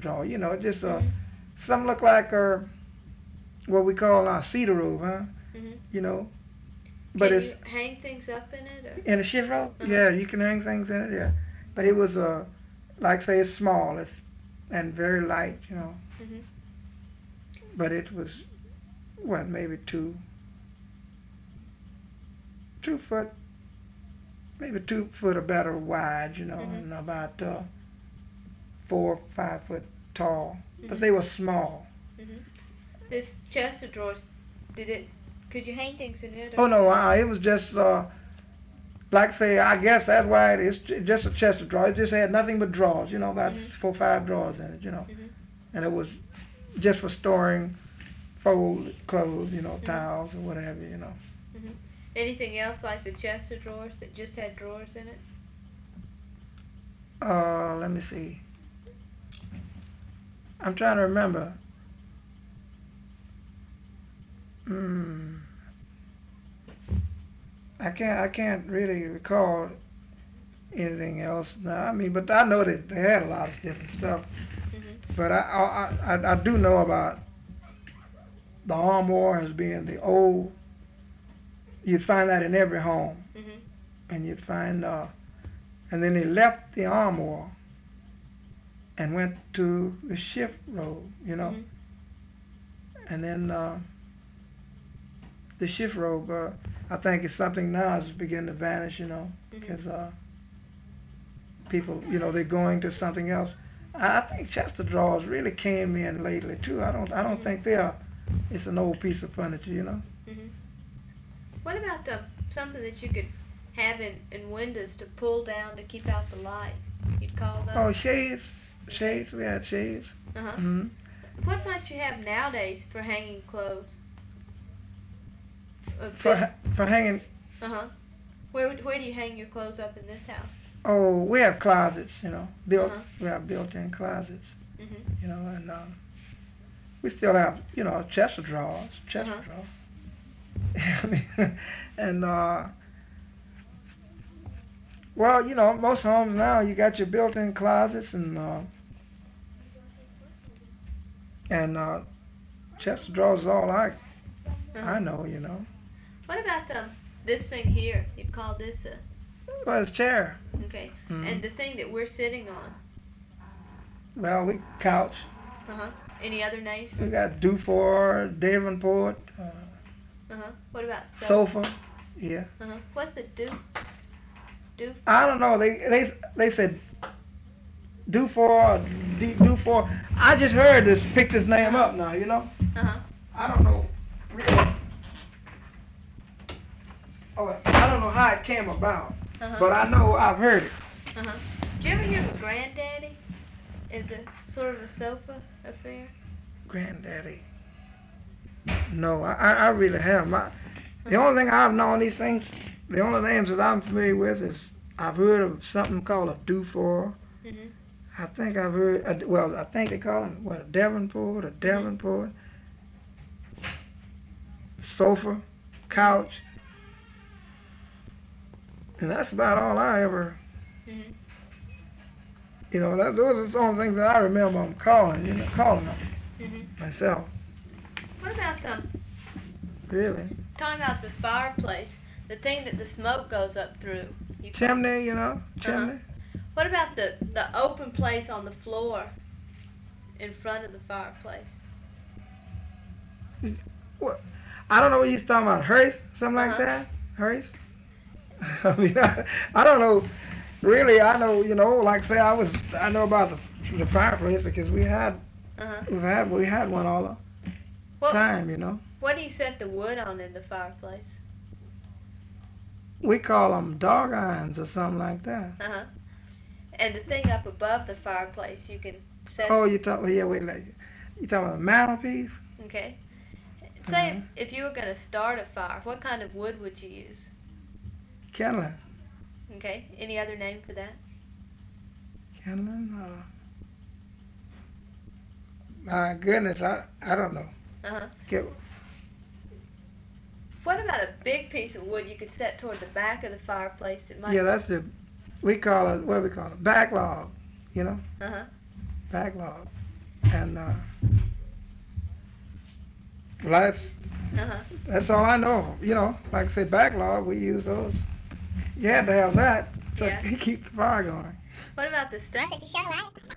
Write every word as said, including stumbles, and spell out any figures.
drawer. You know, just uh, Mhm. some look like uh, what we call our cedar rope, huh? Mhm. You know, but Can it's you hang things up in it, or? in a shift rope. Uh-huh. Yeah, you can hang things in it. Yeah, but it was uh, like say it's small, it's and very light. You know, Mhm. but it was what maybe two two foot, maybe two foot or better wide. You know, Mhm. and about uh, four five foot tall. But Mhm. they were small. Mhm. This chest of drawers, did it? Could you hang things in it? Oh Or? no, uh, it was just uh, like say I guess that's why it is j- just a chest of drawers. It just had nothing but drawers. You know, about Mhm. four five drawers in it. You know, Mhm. and it was just for storing folded clothes. You know, Mhm. towels or whatever. You know. Mhm. Anything else like the chest of drawers that just had drawers in it? Uh, let me see. I'm trying to remember. Hmm. I can't. I can't really recall anything else now. I mean, but I know that they had a lot of different stuff. Mhm. But I I, I, I do know about the armoire as being the old. You'd find that in every home, Mhm. and you'd find. Uh, and then they left the armoire and went to the shift robe, you know. Mhm. And then uh, the shift robe, uh, I think it's something now is beginning to vanish, you know, Mhm. because uh, people, you know, they're going to something else. I, I think chest of drawers really came in lately too. I don't, I don't Mhm. think they are. It's an old piece of furniture, you know. Mhm. What about um, something that you could have in, in windows to pull down to keep out the light? You'd call Oh, those? shades, shades. We had shades. Uh huh. Hmm. What might you have nowadays for hanging clothes? A For big, ha- for hanging. uh huh. Where would- where do you hang your clothes up in this house? Oh, we have closets, you know. Built. Uh-huh. We have built-in closets, Mhm. you know, and uh, we still have, you know, a chest of drawers, chest Uh-huh. of drawers. I mean, and uh, well, you know, most homes now you got your built-in closets and uh, and uh, chest of drawers is all I Uh-huh. I know, you know. What about um this thing here? You'd call this a Well, it's chair. okay. Mhm. And the thing that we're sitting on. Well, we couch. Uh huh. Any other names? We got Dufour, Davenport, uh, Uh huh. What about sofa? sofa. Yeah. Uh huh. What's the do? Do? I don't know. They they they said Dufour, D, Dufour. I just heard this. Pick this name up now. You know. Uh huh. I don't know. Really. Oh, I don't know how it came about, Uh huh. but I know I've heard it. Uh huh. Did you ever hear of Granddaddy? Is a sort of a sofa affair? Granddaddy. No, I, I I really have. My, the only thing I've known these things, the only names that I'm familiar with is I've heard of something called a Dufour. Mhm. I think I've heard, uh, well, I think they call them, what, a Devonport, a Devonport, sofa, couch, and that's about all I ever, Mhm. you know, that's, those are the only things that I remember them calling, you know, calling them Mhm. myself, What about um really. talking about the fireplace? The thing that the smoke goes up through. You call- Chimney, you know, chimney. What about the the open place on the floor in front of the fireplace? What? I don't know what you're talking about, hearth, something like Uh-huh. that, hearth. I mean, I, I don't know. Really, I know, you know, like say I was, I know about the, the fireplace because we had, Uh huh. we've had, we had one all the What time, you know. what do you set the wood on in the fireplace? We call them dog irons or something like that. Uh huh. And the thing up above the fireplace, you can set. Oh, you talk, yeah, wait, like, you talking about a mantelpiece? Okay. Say Uh-huh. if, if you were going to start a fire, what kind of wood would you use? Kindling. Okay. Any other name for that? Kindling? Uh, my goodness, I, I don't know. Uh huh. Get, What about a big piece of wood you could set toward the back of the fireplace that might? yeah, that's the, we call it, what do we call it? Backlog, you know, Uh huh. backlog. and uh, lights. Uh-huh. That's all I know. You know, like I say, backlog. We use those. You had to have that to Yeah. keep the fire going. What about the stove? Well, if you shut a light,